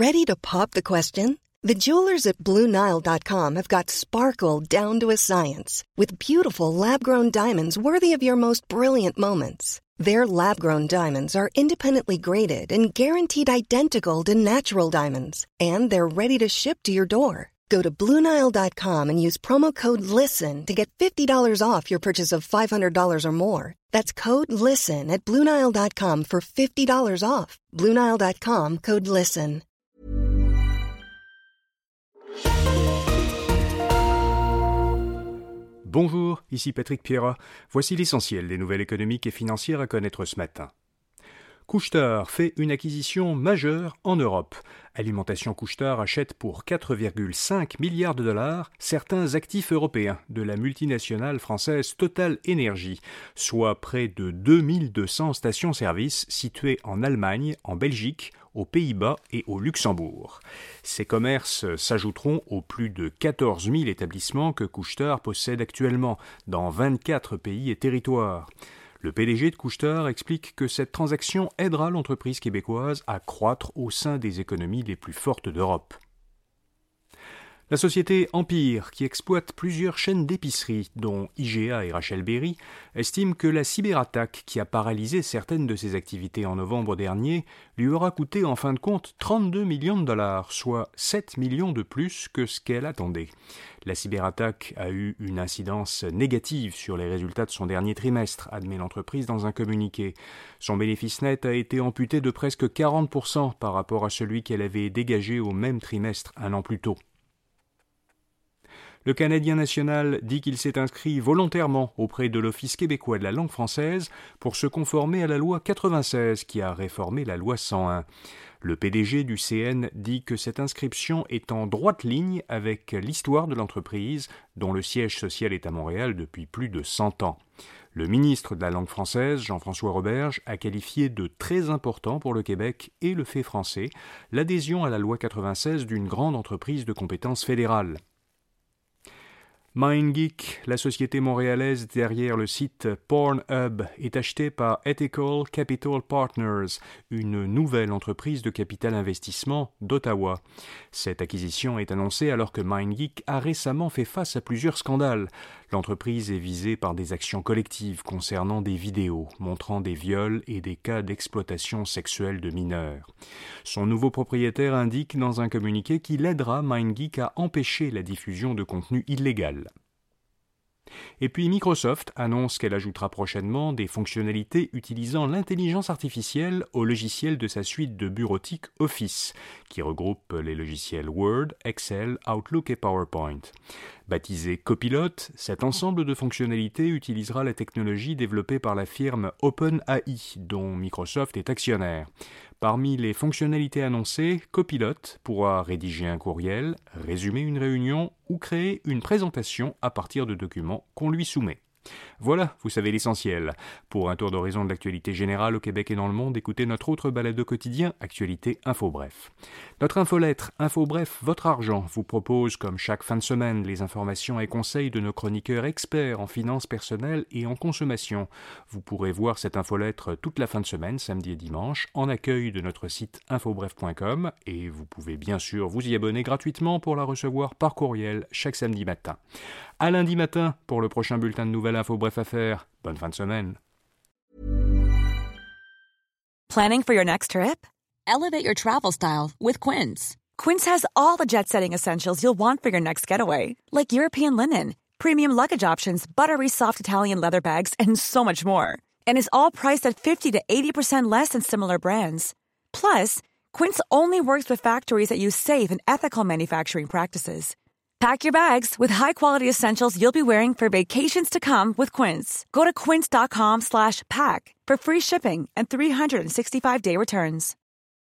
Ready to pop the question? The jewelers at BlueNile.com have got sparkle down to a science with beautiful lab-grown diamonds worthy of your most brilliant moments. Their lab-grown diamonds are independently graded and guaranteed identical to natural diamonds, and they're ready to ship to your door. Go to BlueNile.com and use promo code LISTEN to get $50 off your purchase of $500 or more. That's code LISTEN at BlueNile.com for $50 off. BlueNile.com, code LISTEN. Bonjour, ici Patrick Pierrat. Voici l'essentiel des nouvelles économiques et financières à connaître ce matin. Couche-Tard fait une acquisition majeure en Europe. Alimentation Couche-Tard achète pour 4,5 milliards de dollars certains actifs européens de la multinationale française Total Energy, soit près de 2200 stations-service situées en Allemagne, en Belgique, aux Pays-Bas et au Luxembourg. Ces commerces s'ajouteront aux plus de 14 000 établissements que Couche-Tard possède actuellement dans 24 pays et territoires. Le PDG de Couche-Tard explique que cette transaction aidera l'entreprise québécoise à croître au sein des économies les plus fortes d'Europe. La société Empire, qui exploite plusieurs chaînes d'épicerie, dont IGA et Rachel Berry, estime que la cyberattaque qui a paralysé certaines de ses activités en novembre dernier lui aura coûté en fin de compte 32 millions de dollars, soit 7 millions de plus que ce qu'elle attendait. La cyberattaque a eu une incidence négative sur les résultats de son dernier trimestre, admet l'entreprise dans un communiqué. Son bénéfice net a été amputé de presque 40% par rapport à celui qu'elle avait dégagé au même trimestre un an plus tôt. Le Canadien national dit qu'il s'est inscrit volontairement auprès de l'Office québécois de la langue française pour se conformer à la loi 96 qui a réformé la loi 101. Le PDG du CN dit que cette inscription est en droite ligne avec l'histoire de l'entreprise, dont le siège social est à Montréal depuis plus de 100 ans. Le ministre de la langue française, Jean-François Roberge, a qualifié de très important pour le Québec et le fait français l'adhésion à la loi 96 d'une grande entreprise de compétences fédérales. MindGeek, la société montréalaise derrière le site Pornhub, est achetée par Ethical Capital Partners, une nouvelle entreprise de capital investissement d'Ottawa. Cette acquisition est annoncée alors que MindGeek a récemment fait face à plusieurs scandales. L'entreprise est visée par des actions collectives concernant des vidéos montrant des viols et des cas d'exploitation sexuelle de mineurs. Son nouveau propriétaire indique dans un communiqué qu'il aidera MindGeek à empêcher la diffusion de contenu illégal. Et puis Microsoft annonce qu'elle ajoutera prochainement des fonctionnalités utilisant l'intelligence artificielle au logiciel de sa suite de bureautique Office, qui regroupe les logiciels Word, Excel, Outlook et PowerPoint. Baptisé Copilot, cet ensemble de fonctionnalités utilisera la technologie développée par la firme OpenAI, dont Microsoft est actionnaire. Parmi les fonctionnalités annoncées, Copilot pourra rédiger un courriel, résumer une réunion ou créer une présentation à partir de documents qu'on lui soumet. Voilà, vous savez l'essentiel. Pour un tour d'horizon de l'actualité générale au Québec et dans le monde, écoutez notre autre balado quotidien, Actualité Info Bref. Notre infolettre Info Bref, votre argent, vous propose, comme chaque fin de semaine, les informations et conseils de nos chroniqueurs experts en finances personnelles et en consommation. Vous pourrez voir cette infolettre toute la fin de semaine, samedi et dimanche, en accueil de notre site infobref.com et vous pouvez bien sûr vous y abonner gratuitement pour la recevoir par courriel chaque samedi matin. À lundi matin pour le prochain bulletin de nouvelles Info Bref à faire. Bonne fin de semaine. Planning for your next trip? Elevate your travel style with Quince. Quince has all the jet-setting essentials you'll want for your next getaway, like European linen, premium luggage options, buttery soft Italian leather bags, and so much more. And is all priced at 50 to 80% less than similar brands. Plus, Quince only works with factories that use safe and ethical manufacturing practices. Pack your bags with high-quality essentials you'll be wearing for vacations to come with Quince. Go to quince.com/pack for free shipping and 365-day returns.